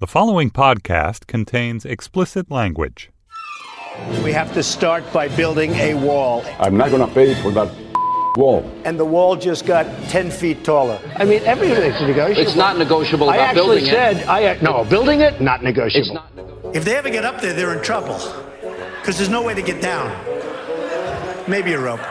The following podcast contains explicit language. We have to start by building a wall. I'm not going to pay for that wall. And the wall just got 10 feet taller. I mean, everything's negotiable. It's not negotiable about building it. No, building it, not negotiable. It's not negotiable. If they ever get up there, they're in trouble. Because there's no way to get down. Maybe a rope.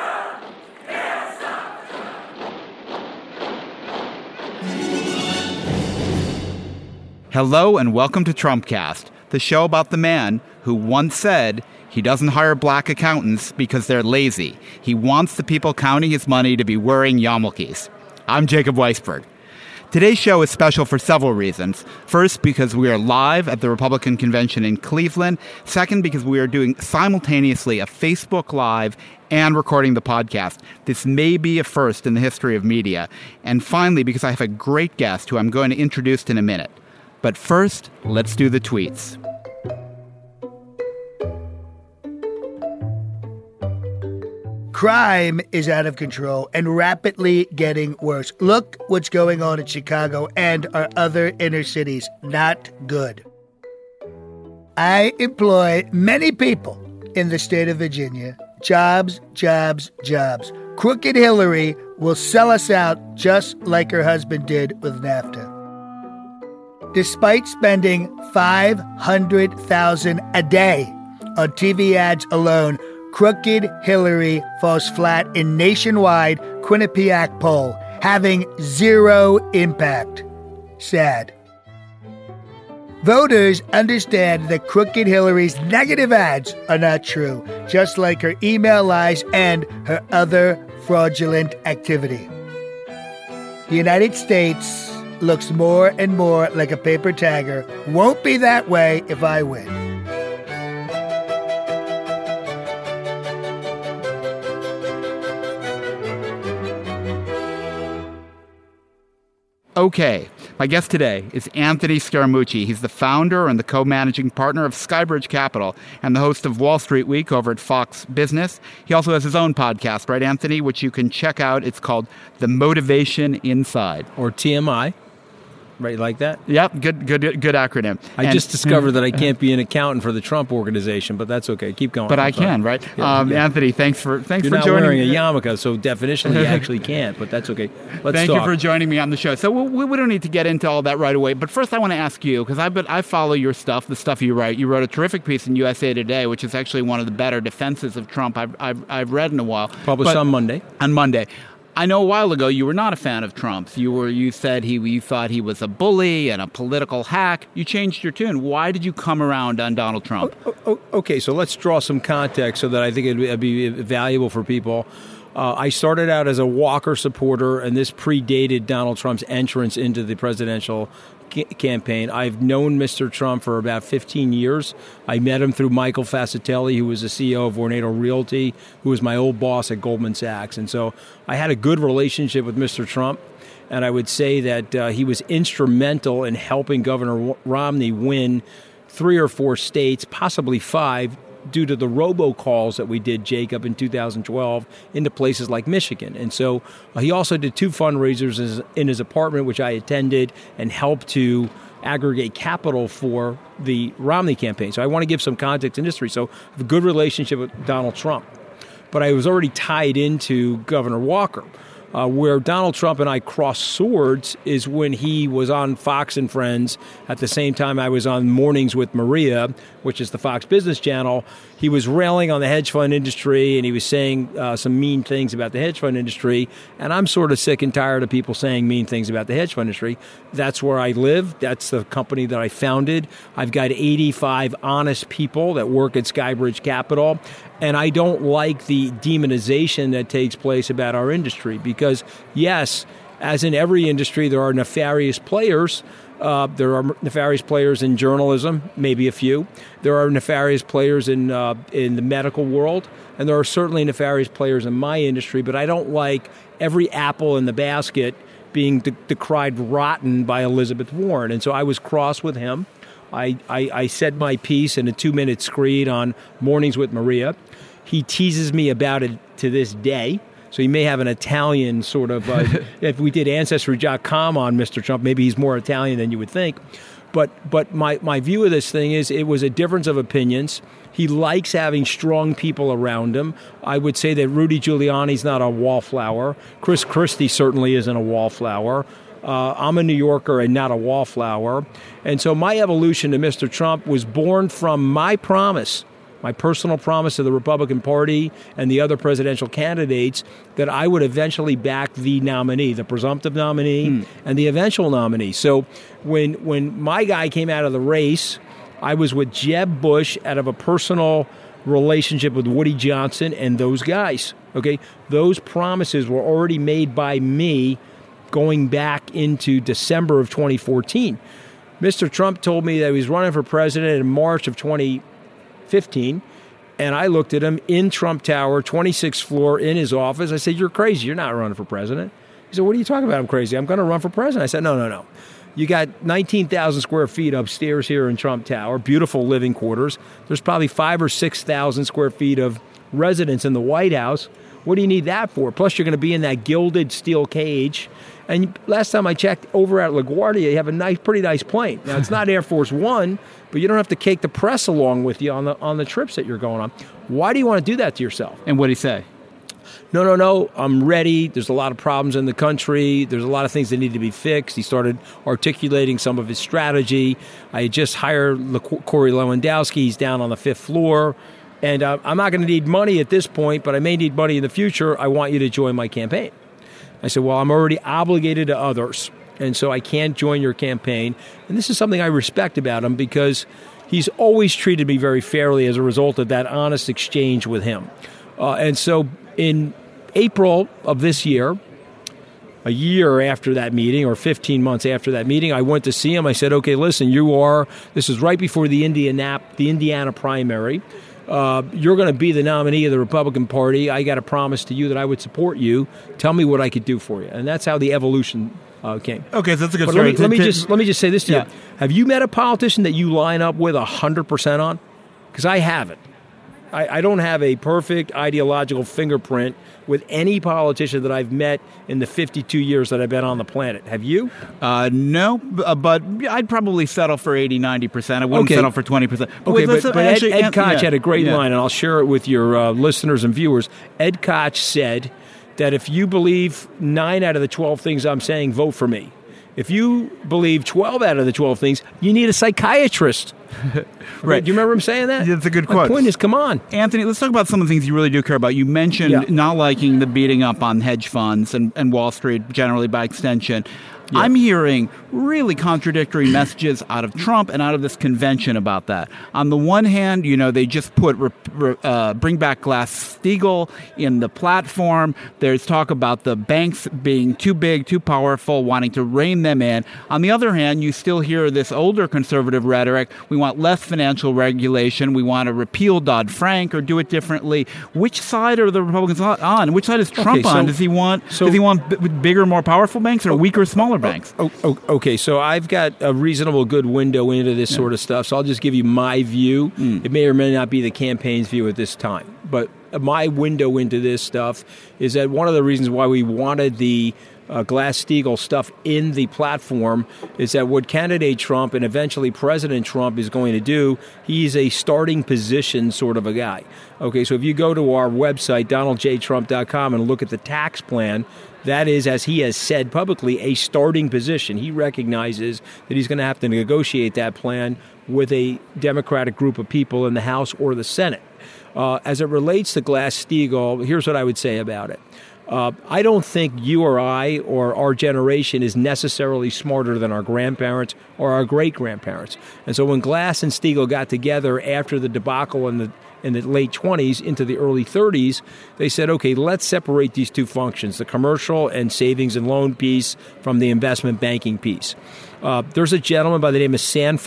Hello and welcome to Trumpcast, the show about the man who once said he doesn't hire black accountants because they're lazy. He wants the people counting his money to be wearing yarmulkes. I'm Jacob Weisberg. Today's show is special for several reasons. First, because we are live at the Republican convention in Cleveland. Second, because we are doing simultaneously a Facebook Live and recording the podcast. This may be a first in the history of media. And finally, because I have a great guest who I'm going to introduce in a minute. But first, let's do the tweets. Crime is out of control and rapidly getting worse. Look what's going on in Chicago and our other inner cities. Not good. I employ many people in the state of Virginia. Jobs, jobs, jobs. Crooked Hillary will sell us out just like her husband did with NAFTA. Despite spending $500,000 a day on TV ads alone, Crooked Hillary falls flat in nationwide Quinnipiac poll, having zero impact. Sad. Voters understand that Crooked Hillary's negative ads are not true, just like her email lies and her other fraudulent activity. The United States looks more and more like a paper tagger. Won't be that way if I win. Okay, my guest today is Anthony Scaramucci. He's the founder and the co-managing partner of Skybridge Capital and the host of Wall Street Week over at Fox Business. He also has his own podcast, right, Anthony, which you can check out. It's called The Motivation Inside. Or TMI. Right, like that? Yep, good acronym. I just discovered that I can't be an accountant for the Trump organization, but that's okay. Keep going. But I can, right? Yeah. Anthony, thanks for joining me. You're not wearing a yarmulke, so definitionally you actually can't, but that's okay. Thank you for joining me on the show. So we don't need to get into all that right away, but first I want to ask you, because I follow your stuff, the stuff you write. You wrote a terrific piece in USA Today, which is actually one of the better defenses of Trump I've read in a while. Published on Monday. On Monday. I know a while ago you were not a fan of Trump's. You said you thought he was a bully and a political hack. You changed your tune. Why did you come around on Donald Trump? Okay, so let's draw some context so that I think it'd be valuable for people. I started out as a Walker supporter, and this predated Donald Trump's entrance into the presidential campaign. I've known Mr. Trump for about 15 years. I met him through Michael Fascitelli, who was the CEO of Vornado Realty, who was my old boss at Goldman Sachs. And so I had a good relationship with Mr. Trump, and I would say that he was instrumental in helping Governor Romney win 3 or 4 states, possibly 5, due to the robocalls that we did, Jacob, in 2012 into places like Michigan. And so he also did 2 fundraisers in his apartment, which I attended and helped to aggregate capital for the Romney campaign. So I want to give some context in history. So I have a good relationship with Donald Trump. But I was already tied into Governor Walker. Where Donald Trump and I crossed swords is when he was on Fox and Friends at the same time I was on Mornings with Maria, which is the Fox Business Channel. He was railing on the hedge fund industry, and he was saying some mean things about the hedge fund industry. And I'm sort of sick and tired of people saying mean things about the hedge fund industry. That's where I live. That's the company that I founded. I've got 85 honest people that work at Skybridge Capital. And I don't like the demonization that takes place about our industry because, yes, as in every industry, there are nefarious players. There are nefarious players in journalism, maybe a few. There are nefarious players in the medical world, and there are certainly nefarious players in my industry. But I don't like every apple in the basket being decried rotten by Elizabeth Warren. And so I was cross with him. I said my piece in a 2-minute screed on Mornings with Maria. He teases me about it to this day. So he may have an Italian sort of, if we did Ancestry.com on Mr. Trump, maybe he's more Italian than you would think. But my view of this thing is it was a difference of opinions. He likes having strong people around him. I would say that Rudy Giuliani's not a wallflower. Chris Christie certainly isn't a wallflower. I'm a New Yorker and not a wallflower. And so my evolution to Mr. Trump was born from my promise, my personal promise to the Republican Party and the other presidential candidates, that I would eventually back the nominee, the presumptive nominee and the eventual nominee. So when my guy came out of the race, I was with Jeb Bush out of a personal relationship with Woody Johnson and those guys. Okay, those promises were already made by me going back into December of 2014. Mr. Trump told me that he was running for president in March of 2015, and I looked at him in Trump Tower, 26th floor, in his office. I said, "You're crazy. You're not running for president." He said, "What are you talking about? I'm crazy. I'm going to run for president." I said, No. You got 19,000 square feet upstairs here in Trump Tower, beautiful living quarters. There's probably 5,000 or 6,000 square feet of residence in the White House. What do you need that for? Plus, you're going to be in that gilded steel cage. And last time I checked, over at LaGuardia, you have a pretty nice plane. Now, it's not Air Force One, but you don't have to take the press along with you on the trips that you're going on. Why do you want to do that to yourself? And what did he say? No, I'm ready. There's a lot of problems in the country. There's a lot of things that need to be fixed. He started articulating some of his strategy. I had just hired Corey Lewandowski. He's down on the 5th floor. And I'm not going to need money at this point, but I may need money in the future. I want you to join my campaign. I said, well, I'm already obligated to others, and so I can't join your campaign. And this is something I respect about him, because he's always treated me very fairly as a result of that honest exchange with him. And so in April of this year, a year after that meeting, or 15 months after that meeting, I went to see him. I said, okay, listen, this is right before the Indiana primary. You're going to be the nominee of the Republican Party. I got a promise to you that I would support you. Tell me what I could do for you. And that's how the evolution came. Okay, so that's a good story. Let me just say this to you. Have you met a politician that you line up with 100% on? Because I haven't. I don't have a perfect ideological fingerprint with any politician that I've met in the 52 years that I've been on the planet. Have you? No, but I'd probably settle for 80-90%. I wouldn't settle for 20%. Okay, but Ed Koch had a great line, and I'll share it with your listeners and viewers. Ed Koch said that if you believe 9 out of the 12 things I'm saying, vote for me. If you believe 12 out of the 12 things, you need a psychiatrist. Right. Do you remember him saying that? That's a good quote. My point is, come on. Anthony, let's talk about some of the things you really do care about. You mentioned not liking the beating up on hedge funds and Wall Street generally by extension. Yeah. I'm hearing really contradictory messages out of Trump and out of this convention about that. On the one hand, they just put bring back Glass-Steagall in the platform. There's talk about the banks being too big, too powerful, wanting to rein them in. On the other hand, you still hear this older conservative rhetoric. We want less financial regulation. We want to repeal Dodd-Frank or do it differently. Which side are the Republicans on? Which side is Trump on? Does he want bigger, more powerful banks or weaker, smaller banks? Okay, so I've got a reasonable good window into this sort of stuff, so I'll just give you my view. It may or may not be the campaign's view at this time, but my window into this stuff is that one of the reasons why we wanted the Glass-Steagall stuff in the platform is that what candidate Trump and eventually President Trump is going to do, he's a starting position sort of a guy. Okay, so if you go to our website, donaldjtrump.com, and look at the tax plan, that is, as he has said publicly, a starting position. He recognizes that he's going to have to negotiate that plan with a Democratic group of people in the House or the Senate. As it relates to Glass-Steagall, here's what I would say about it. I don't think you or I or our generation is necessarily smarter than our grandparents or our great-grandparents. And so when Glass and Steagall got together after the debacle in the late 20s into the early 30s, they said, okay, let's separate these two functions, the commercial and savings and loan piece from the investment banking piece. There's a gentleman by the name of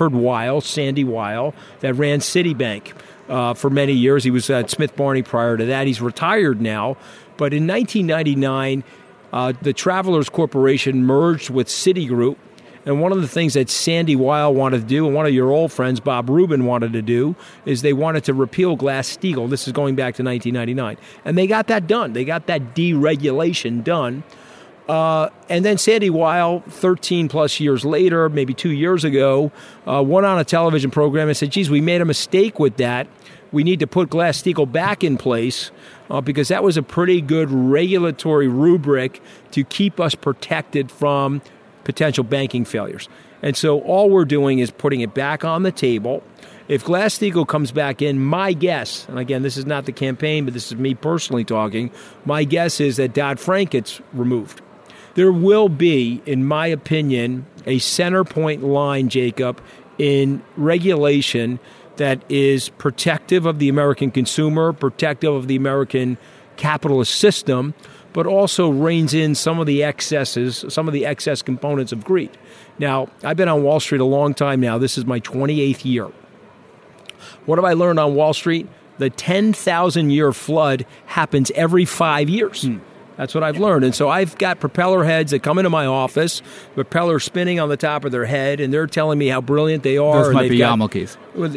Sandy Weil, that ran Citibank for many years. He was at Smith Barney prior to that. He's retired now. But in 1999, the Travelers Corporation merged with Citigroup. And one of the things that Sandy Weil wanted to do, and one of your old friends, Bob Rubin, wanted to do, is they wanted to repeal Glass-Steagall. This is going back to 1999. And they got that done. They got that deregulation done. And then Sandy Weil, 13 plus years later, maybe 2 years ago, went on a television program and said, geez, we made a mistake with that. We need to put Glass-Steagall back in place because that was a pretty good regulatory rubric to keep us protected from potential banking failures. And so all we're doing is putting it back on the table. If Glass-Steagall comes back in, my guess, and again, this is not the campaign, but this is me personally talking, my guess is that Dodd-Frank gets removed. There will be, in my opinion, a center point line, Jacob, in regulation that is protective of the American consumer, protective of the American capitalist system, but also reins in some of the excesses, some of the excess components of greed. Now, I've been on Wall Street a long time now. This is my 28th year. What have I learned on Wall Street? The 10,000-year flood happens every 5 years. That's what I've learned. And so I've got propeller heads that come into my office, propeller spinning on the top of their head, and they're telling me how brilliant they are. Those might be Yamukis.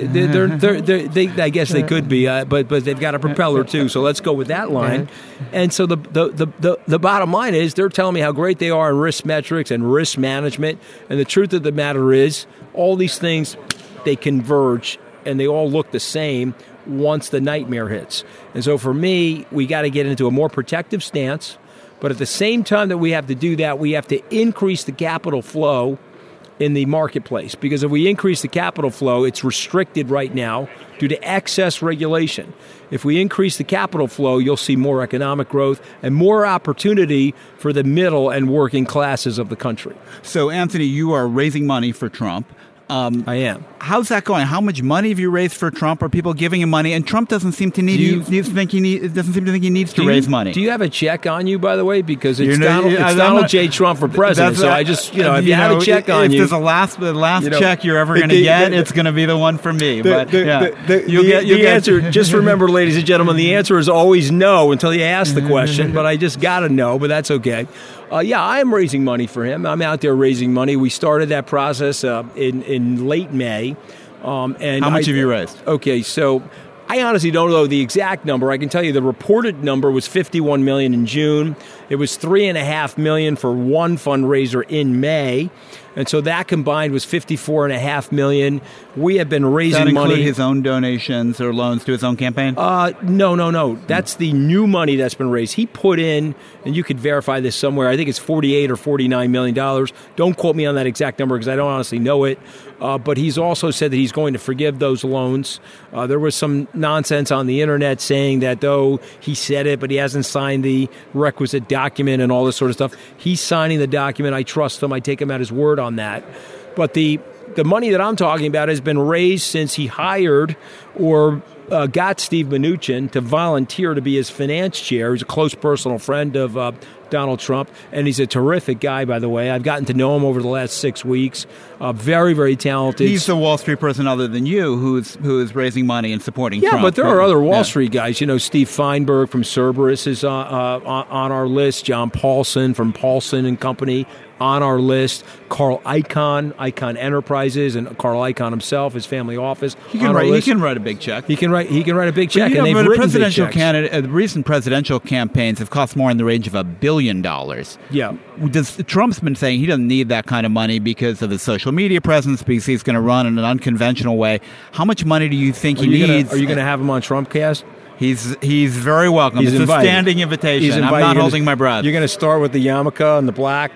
I guess they could be, but they've got a propeller too. So let's go with that line. And so the bottom line is they're telling me how great they are in risk metrics and risk management. And the truth of the matter is all these things, they converge and they all look the same once the nightmare hits. And so for me, we got to get into a more protective stance. But at the same time that we have to do that, we have to increase the capital flow in the marketplace. Because if we increase the capital flow, it's restricted right now due to excess regulation. If we increase the capital flow, you'll see more economic growth and more opportunity for the middle and working classes of the country. So, Anthony, you are raising money for Trump. I am. How's that going? How much money have you raised for Trump? Are people giving him money? And Trump doesn't seem to doesn't seem to think he needs to raise money. Do you have a check on you, by the way? Because it's Donald J. Trump for president. So I just, if you have a check on you, if there's the last check you're ever going to get, it's going to be the one from me. The answer. Just remember, ladies and gentlemen, the answer is always no until you ask the question. But I just got to know. But that's okay. I am raising money for him. I'm out there raising money. We started that process in late May. And how much have you raised? Okay, so I honestly don't know the exact number. I can tell you the reported number was $51 million in June. It was $3.5 million for one fundraiser in May. And so that combined was $54.5 million. We have been raising money. Does that include his own donations or loans to his own campaign? No. That's the new money that's been raised. He put in, and you could verify this somewhere, I think it's $48 or $49 million. Don't quote me on that exact number because I don't honestly know it. But he's also said that he's going to forgive those loans. There was some nonsense on the internet saying that, though, he said it, but he hasn't signed the requisite document and all this sort of stuff. He's signing the document. I trust him. I take him at his word on that. But the money that I'm talking about has been raised since he hired or got Steve Mnuchin to volunteer to be his finance chair. He's a close personal friend of Donald Trump, and he's a terrific guy, by the way. I've gotten to know him over the last 6 weeks. Very, very talented. He's the Wall Street person other than you who is raising money and supporting Trump. Yeah, but there are other Wall Street guys. Steve Feinberg from Cerberus is on our list. John Paulson from Paulson and Company on our list. Carl Icahn Enterprises, and Carl Icahn himself, his family office. He can write a big check. He can write a big check, and they've written big checks. Recent presidential campaigns have cost more in the range of $1 billion. Yeah. Trump's been saying he doesn't need that kind of money because of his social media presence, because he's going to run in an unconventional way. How much money do you think he needs? Are you going to have him on Trumpcast? He's very welcome. It's a standing invitation. I'm not holding my breath. You're going to start with the yarmulke and the black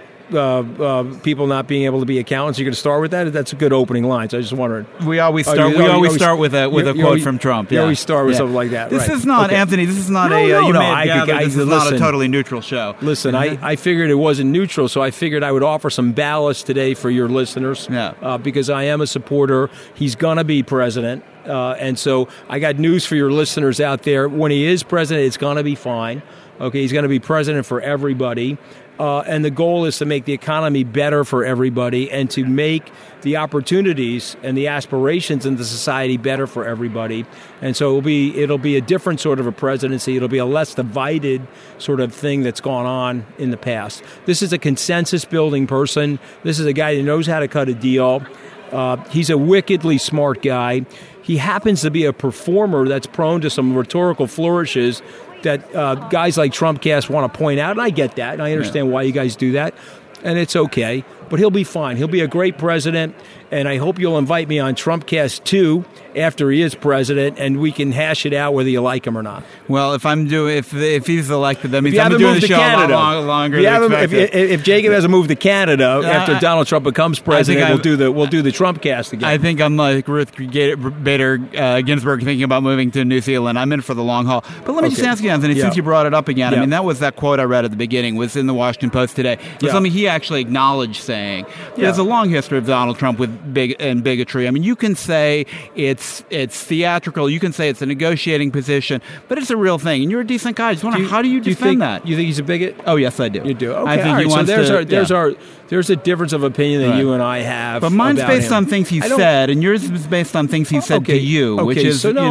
people not being able to be accountants. You're going to start with that? That's a good opening line. So I just wondered. We always start with a quote from Trump. You always start with something like that. This is not Anthony. This is not this is not a totally neutral show. Listen, I figured it wasn't neutral, so I figured I would offer some ballast today for your listeners. Because I am a supporter. He's going to be president. And so I got news for your listeners out there. When he is president, it's going to be fine. Okay, he's going to be president for everybody. And the goal is to make the economy better for everybody and to make the opportunities and the aspirations in the society better for everybody. And so it'll be a different sort of a presidency. It'll be a less divided sort of thing that's gone on in the past. This is a consensus-building person. This is a guy that knows how to cut a deal. He's a wickedly smart guy. He happens to be a performer that's prone to some rhetorical flourishes that guys like Trumpcast want to point out, and I get that, and I understand why you guys do that, and it's okay. But he'll be fine. He'll be a great president, and I hope you'll invite me on Trumpcast 2 after he is president, and we can hash it out whether you like him or not. Well, if he's elected, that means I'm doing the show a lot longer than expected. If Jacob hasn't moved to Canada after Donald Trump becomes president, we'll do the Trumpcast again. I think I'm like Ruth Bader Ginsburg thinking about moving to New Zealand. I'm in for the long haul. But let me just ask you, Anthony, since you brought it up again, I mean, that was that quote I read at the beginning, was in the Washington Post today. It was something he actually acknowledged saying. There's a long history of Donald Trump with bigotry. I mean, you can say it's theatrical, you can say it's a negotiating position, but it's a real thing. And you're a decent guy. I just wonder, how do you defend that? You think he's a bigot? Oh, yes, I do. You do? Okay, I think he wants there's a difference of opinion that you and I have. But mine's based on things he said, and yours is based on things he said to you, which is, I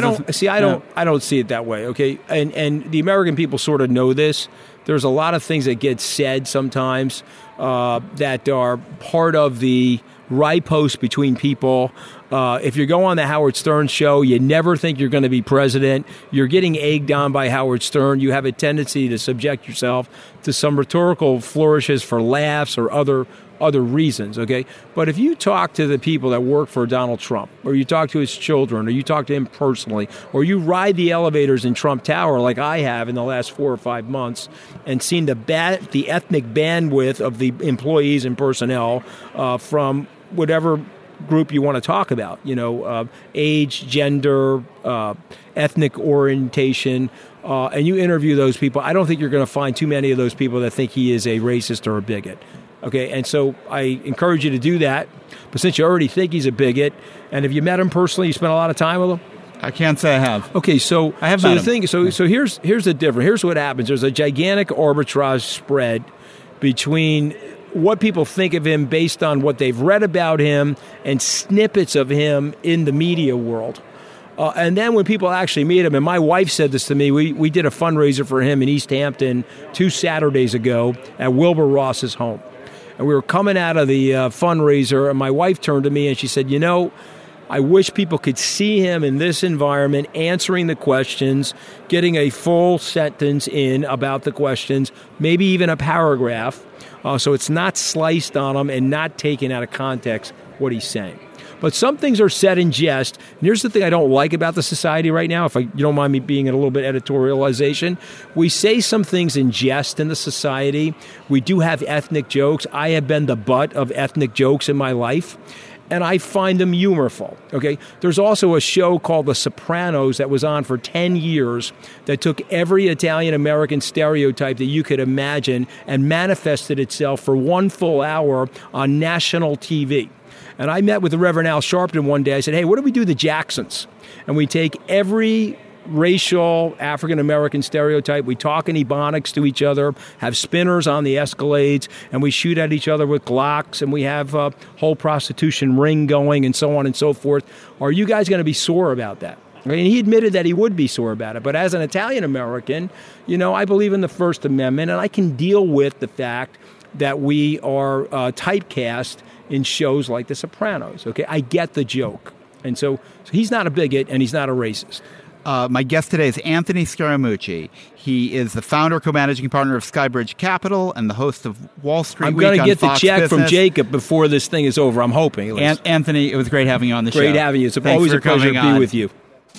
don't see it that way. Okay, and the American people sort of know this. There's a lot of things that get said sometimes that are part of the riposte between people. If you go on the Howard Stern show, you never think you're going to be president. You're getting egged on by Howard Stern. You have a tendency to subject yourself to some rhetorical flourishes for laughs or other reasons, okay? But if you talk to the people that work for Donald Trump, or you talk to his children, or you talk to him personally, or you ride the elevators in Trump Tower like I have in the last 4 or 5 months, and seen the ethnic bandwidth of the employees and personnel from whatever group you want to talk about, age, gender, ethnic orientation, and you interview those people, I don't think you're going to find too many of those people that think he is a racist or a bigot. Okay, and so I encourage you to do that. But since you already think he's a bigot, and if you met him personally, you spent a lot of time with him? I can't say I have. Okay, so I have. So the thing, so here's the difference. Here's what happens. There's a gigantic arbitrage spread between what people think of him based on what they've read about him and snippets of him in the media world. And then when people actually meet him, and my wife said this to me, we did a fundraiser for him in East Hampton 2 Saturdays ago at Wilbur Ross's home. And we were coming out of the fundraiser, and my wife turned to me and she said, I wish people could see him in this environment, answering the questions, getting a full sentence in about the questions, maybe even a paragraph, so it's not sliced on him and not taken out of context what he's saying. But some things are said in jest. And here's the thing I don't like about the society right now, you don't mind me being in a little bit editorialization. We say some things in jest in the society. We do have ethnic jokes. I have been the butt of ethnic jokes in my life, and I find them humorful. Okay, there's also a show called The Sopranos that was on for 10 years that took every Italian-American stereotype that you could imagine and manifested itself for 1 full hour on national TV. And I met with the Reverend Al Sharpton one day. I said, hey, what do we do the Jacksons? And we take every racial African-American stereotype. We talk in Ebonics to each other, have spinners on the Escalades, and we shoot at each other with Glocks, and we have a whole prostitution ring going and so on and so forth. Are you guys going to be sore about that? And he admitted that he would be sore about it. But as an Italian-American, I believe in the First Amendment, and I can deal with the fact that we are typecast in shows like The Sopranos. Okay, I get the joke. And so he's not a bigot and he's not a racist. My guest today is Anthony Scaramucci. He is the founder, co-managing partner of Skybridge Capital and the host of Wall Street Week on Fox Business. I'm going to get the check from Jacob before this thing is over, I'm hoping. Anthony, it was great having you on the show. Great having you. It's always a pleasure to be with you.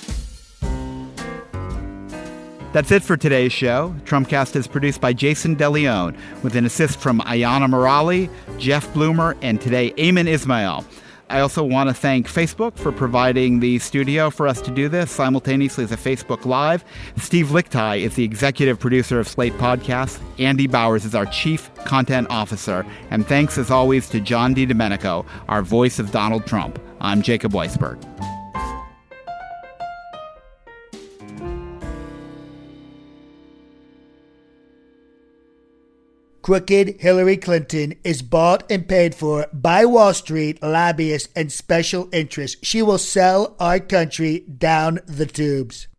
That's it for today's show. Trumpcast is produced by Jason DeLeon with an assist from Ayana Morali, Jeff Bloomer, and today, Ayman Ismail. I also want to thank Facebook for providing the studio for us to do this simultaneously as a Facebook Live. Steve Lichtai is the executive producer of Slate Podcasts. Andy Bowers is our chief content officer. And thanks, as always, to John DiDomenico, our voice of Donald Trump. I'm Jacob Weisberg. Crooked Hillary Clinton is bought and paid for by Wall Street, lobbyists, and special interests. She will sell our country down the tubes.